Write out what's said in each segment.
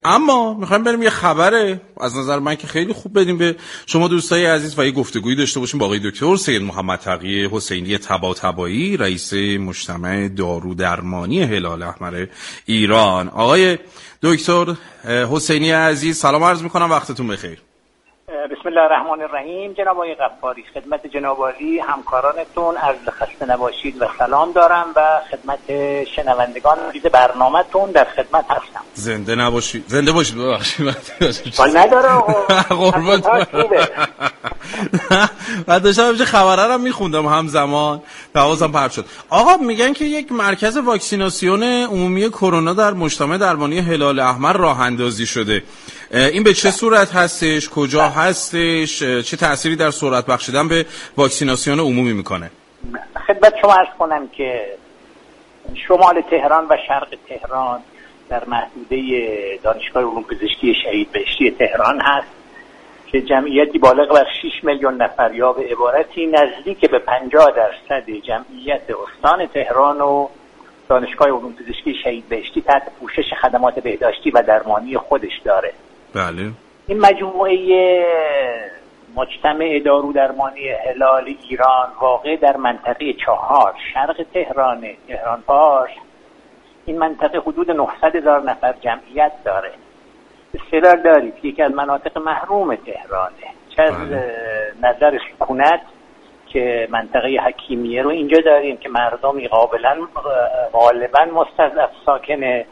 اما میخوایم بریم یه خبره از نظر من که خیلی خوب بدیم به شما دوستای عزیز و یه گفتگویی داشته باشیم با آقای دکتر سید محمد تقی حسینی طباطبایی، رئیس مجتمع دارودرمانی هلال احمر ایران. آقای دکتر حسینی عزیز سلام عرض میکنم، وقتتون بخیر. بسم الله الرحمن الرحیم. جناب آقای غفاری، خدمت جناب عالی همکارانتون عرض خسته نباشید و سلام دارم و خدمت شنوندگان عزیز برنامه‌تون در خدمت هستم. زنده نباشید. زنده باشید. ببخشید. حال نداره قربونت برم. بعد داشتم خبره رو میخوندم همزمان حواسم پرت شد. آقا میگن که یک مرکز واکسیناسیون عمومی کرونا در مجتمع درمانی هلال احمر راه اندازی شده. این به چه صورت هستش؟ کجا هستش؟ چه تأثیری در سرعت بخشیدن به واکسیناسیون عمومی میکنه؟ خدمت شما عرض کنم که شمال تهران و شرق تهران در محدوده دانشگاه علوم پزشکی شهید بهشتی تهران هست که جمعیتی بالغ بر 6 میلیون نفر یا به عبارتی نزدیک به 50% جمعیت استان تهران و دانشگاه علوم پزشکی شهید بهشتی تحت پوشش خدمات بهداشتی و درمانی خودش داره. بله. این مجموعه مجتمع دارودرمانی هلال ایران واقع در منطقه 4 شرق تهران پاش. این منطقه حدود 900,000 نفر جمعیت داره. استدلال دارید که یکی از مناطق محروم تهرانه، چه از نظر سکونت که منطقه حکیمیه رو اینجا داریم که مردمی غالبا مستضعف ساکن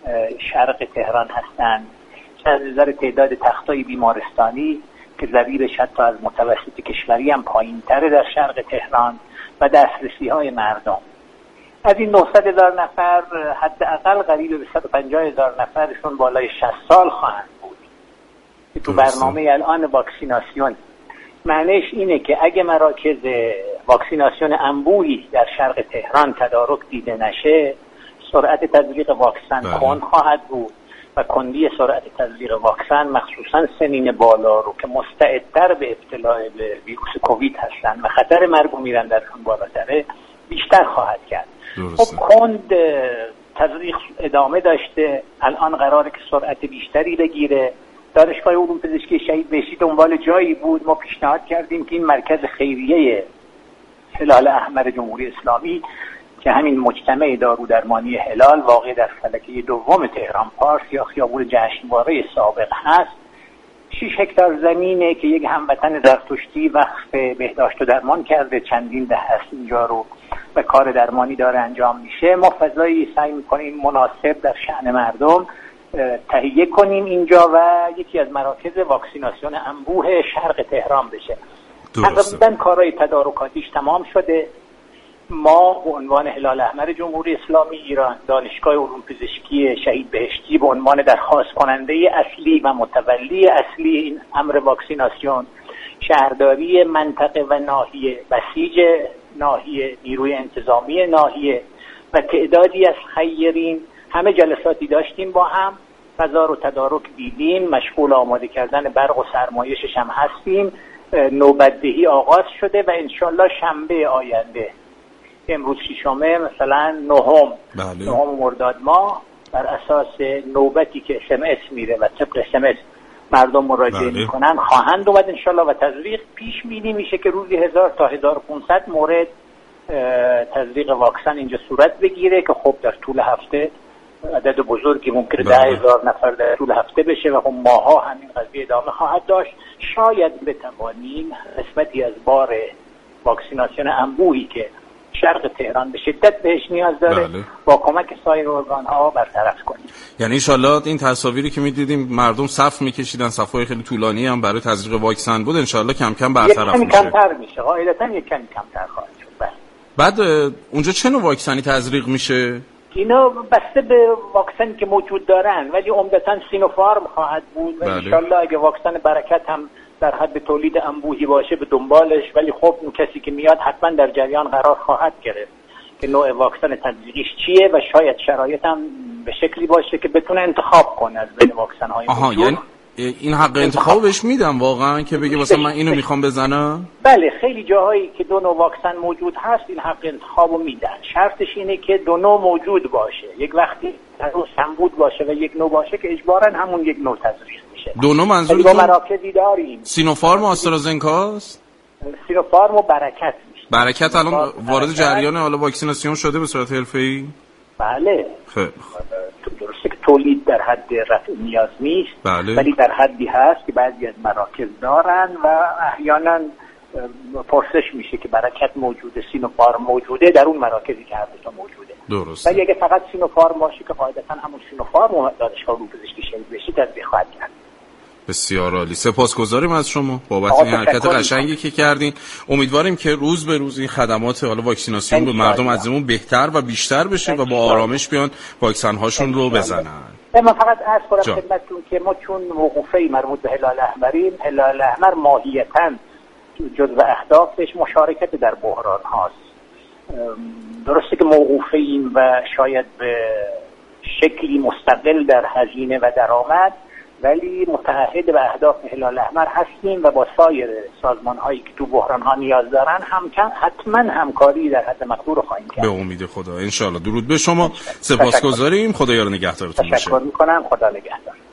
شرق تهران هستند، چه از نظر تعداد تختای بیمارستانی که ضریبش حتی از متوسط کشوری هم پایین تره در شرق تهران و دسترسی های مردم. از این 900,000 نفر حداقل قریب به 150,000 نفرشون بالای 60 سال خواهند بود که تو برنامه الان واکسیناسیون. معنیش اینه که اگه مراکز واکسیناسیون انبوهی در شرق تهران تدارک دیده نشه، سرعت تزریق واکسن کند خواهد بود و کندی سرعت تزریق واکسن مخصوصا سنین بالا رو که مستعدتر به ابتلا به ویروس کووید هستن و خطر مرگ و میرن درشون بالاتره بیشتر خواهد کرد. خب کند تزریق ادامه داشته، الان قراره که سرعت بیشتری بگیره. دانشگاه علوم پزشکی شهید بهشتی دنبال جایی بود، ما پیشنهاد کردیم که این مرکز خیریه هلال احمر جمهوری اسلامی که همین مجتمع دارودرمانی هلال واقع در فلکه دوم تهران پارس یا خیابون جشنواره سابق هست، 6 هکتار زمینه که یک هموطن زرتشتی وقف بهداشت و درمان کرده، چندین دهه است اینجا رو و کار درمانی داره انجام میشه. ما فضایی سعی میکنیم مناسب در شأن مردم تهیه کنیم اینجا و یکی از مراکز واکسیناسیون انبوه شرق تهران بشه. تقریبا کارهای تدارکاتیش تمام شده. ما به عنوان هلال احمر جمهوری اسلامی ایران، دانشگاه علوم پزشکی شهید بهشتی به عنوان درخواست کننده اصلی و متولی اصلی این امر واکسیناسیون، شهرداری منطقه و ناحیه، بسیج ناحیه، نیروی انتظامی ناحیه و تعدادی از خیرین همه جلساتی داشتیم با هم، فضا رو تدارک دیدیم، مشغول آماده کردن برق و سرمایشش هم هستیم. نوبتدهی آغاز شده و انشالله شنبه آینده، امروز ششمه، مثلا نهم مرداد ماه، بر اساس نوبتی که SMS میره و طبق SMS مردم مراجعه میکنن خواهند اومد انشالله و تزریق پیش بینی میشه که روزی 1000 تا 1500 مورد تزریق واکسن اینجا صورت بگیره که خب در طول هفته عدد بزرگی ممکنه 10,000 نفر در طول هفته بشه و خب ماها همین قضیه ادامه خواهد داشت. شاید بتوانیم قسمتی از بار واکسیناسیون انبوهی که شرق تهران به شدت بهش نیاز داره با کمک سایر ارگان‌ها برطرف کنیم. یعنی انشالله این تصاویری که می‌دیدیم مردم صف می‌کشیدن، صف‌های خیلی طولانی هم برای تزریق واکسن بود، انشالله کم کم برطرف میشه. کمتر میشه، قاعدتاً یک کمی کمتر خواهد شد. بعد اونجا چه نوع واکسنی تزریق میشه؟ اینا بسته به واکسنی که موجود دارن، ولی عمدتاً سینوفارم خواهد بود و انشالله اگه واکسن برکت هم در حد تولید انبوهی باشه به دنبالش، ولی خب اون کسی که میاد حتما در جریان قرار خواهد گرفت که نوع واکسن تزریقیش چیه و شاید شرایط هم به شکلی باشه که بتونه انتخاب کنه از بین واکسن‌های موجود. این حق انتخاب بهش میدم واقعا که بگه مثلا من اینو میخوام بزنم؟ بله، خیلی جاهایی که دو نوع واکسن موجود هست این حق انتخابو میدن. شرطش اینه که دو نوع موجود باشه، یک وقتی هنوز کمبود باشه و یک نوع باشه که اجباراً همون یک نوع تزریق میشه. دو نوع منظور با مراکزی داریم. سینوفارم و آسترازنکاست؟ سینوفارم و برکت میشه. برکت الان وارد جریان حالا واکسیناسیون شده به صورت حرفه‌ای؟ بله. خب درسته که تولید در حد رفع نیاز نیست، بله. ولی در حدی هست که بعضی از مراکز دارن و احیانا پرسش میشه که برکت موجوده، سینوفارم موجوده، در اون مراکزی که هر دو تا موجوده. درسته. ولی اگه فقط سینوفارم باشه که قاعدتا همون سینوفارم دانشگاه علوم پزشکی شهید بشی تطبیق خواهد کرد. بسیار عالی، سپاسگزاریم از شما بابت این حرکت قشنگی که کردین. امیدواریم که روز به روز این خدمات حالا واکسیناسیون به مردم عزیزمون بهتر و بیشتر بشه و با آرامش بیان واکسن هاشون رو بزنن. من فقط عرض کنم خدمتتون که ما چون موقوفه مربوط به هلال احمریم، هلال احمر ماهیتاً جزو اهدافش مشارکت در بحران هاست. درسته که موقوفه ایم و شاید به شکلی مستقل در هزینه و درآمد، ولی متعهد به اهداف هلال احمر هستیم و با سایر سازمان هایی که تو بحران ها نیاز دارن حتما همکاری در حد مقدور خواهیم کرد. به امید خدا ان شاء الله. درود به شما، سپاسگزاریم، خدایا نگهدارتون باشه. تشکر میکنم، خدا نگهدار.